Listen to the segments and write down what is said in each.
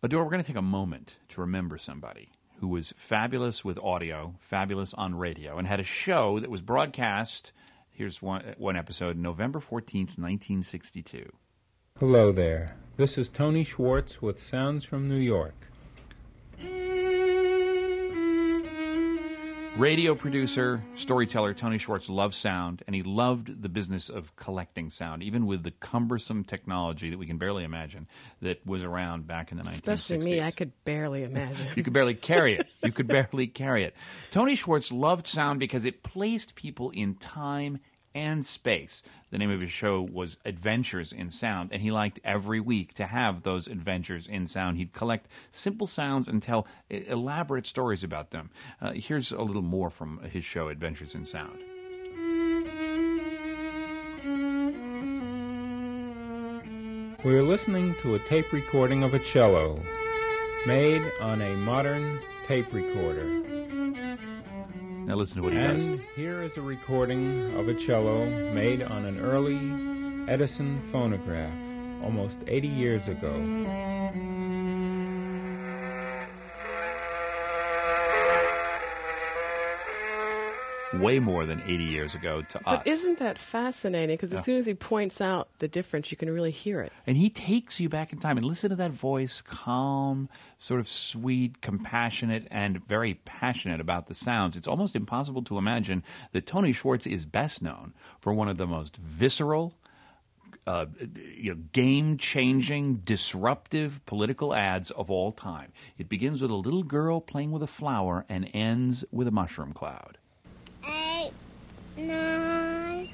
Adora, we're going to take a moment to remember somebody who was fabulous with audio, fabulous on radio, and had a show that was broadcast, here's one episode, November 14th, 1962. Hello there. This is Tony Schwartz with Sounds from New York. Radio producer, storyteller Tony Schwartz loved sound, and he loved the business of collecting sound, even with the cumbersome technology that we can barely imagine that was around back in the 1960s. Especially me, I could barely imagine. You could barely carry it. You could barely carry it. Tony Schwartz loved sound because it placed people in time and space. The name of his show was Adventures in Sound, and he liked every week to have those adventures in sound. He'd collect simple sounds and tell elaborate stories about them. Here's a little more from his show, Adventures in Sound. We're listening to a tape recording of a cello made on a modern tape recorder. Now listen to what he does. And here is a recording of a cello made on an early Edison phonograph almost 80 years ago. Way more than 80 years ago to us. But isn't that fascinating? Because as soon as he points out the difference, you can really hear it. And he takes you back in time. And listen to that voice, calm, sort of sweet, compassionate, and very passionate about the sounds. It's almost impossible to imagine that Tony Schwartz is best known for one of the most visceral, game-changing, disruptive political ads of all time. It begins with a little girl playing with a flower and ends with a mushroom cloud. 8, 9,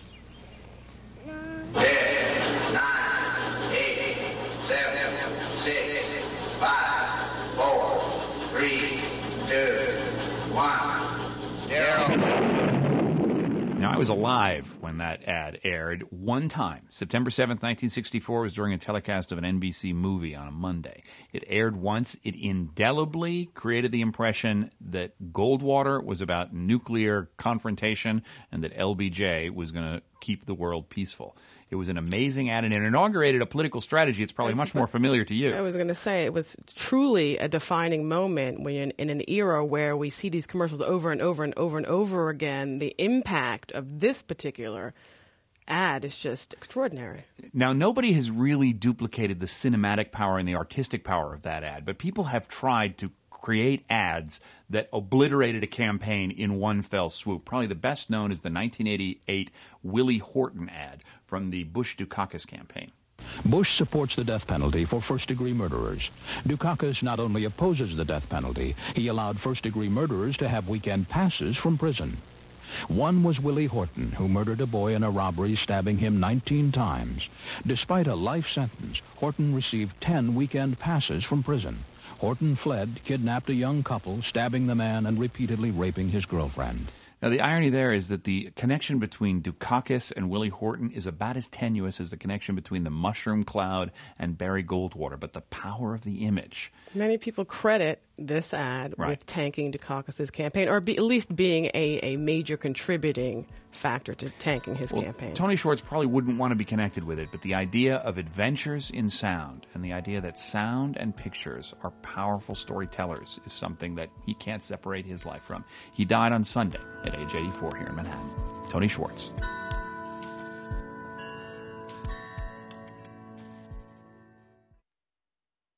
10, 9, 8, 7, 6, 5, 4, 3, 2, 1, 0. Now, I was alive when that ad aired one time. September 7th, 1964 was during a telecast of an NBC movie on a Monday. It aired once. It indelibly created the impression that Goldwater was about nuclear confrontation and that LBJ was going to keep the world peaceful. It was an amazing ad, and it inaugurated a political strategy. It's probably much more familiar to you. I was going to say, it was truly a defining moment when you're in an era where we see these commercials over and over and over and over again. The impact of this particular ad is just extraordinary. Now, nobody has really duplicated the cinematic power and the artistic power of that ad, but people have tried to create ads that obliterated a campaign in one fell swoop. Probably the best known is the 1988 Willie Horton ad from the Bush-Dukakis campaign. Bush supports the death penalty for first-degree murderers. Dukakis not only opposes the death penalty, he allowed first-degree murderers to have weekend passes from prison. One was Willie Horton, who murdered a boy in a robbery, stabbing him 19 times. Despite a life sentence, Horton received 10 weekend passes from prison. Horton fled, kidnapped a young couple, stabbing the man and repeatedly raping his girlfriend. Now, the irony there is that the connection between Dukakis and Willie Horton is about as tenuous as the connection between the mushroom cloud and Barry Goldwater, but the power of the image. Many people credit this ad with tanking Dukakis' campaign, or at least being a major contributing factor to tanking his campaign. Tony Schwartz probably wouldn't want to be connected with it, but the idea of adventures in sound and the idea that sound and pictures are powerful storytellers is something that he can't separate his life from. He died on Sunday at age 84 here in Manhattan. Tony Schwartz.